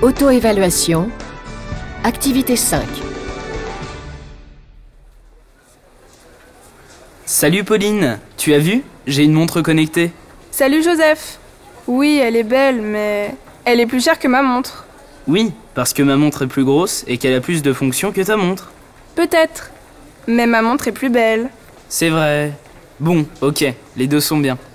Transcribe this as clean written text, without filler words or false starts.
Auto-évaluation. Activité 5. Salut Pauline, tu as vu? J'ai une montre connectée. Salut Joseph. Oui, elle est belle, mais elle est plus chère que ma montre. Oui, parce que ma montre est plus grosse et qu'elle a plus de fonctions que ta montre. Peut-être. Mais ma montre est plus belle. C'est vrai. Bon, ok, les deux sont bien.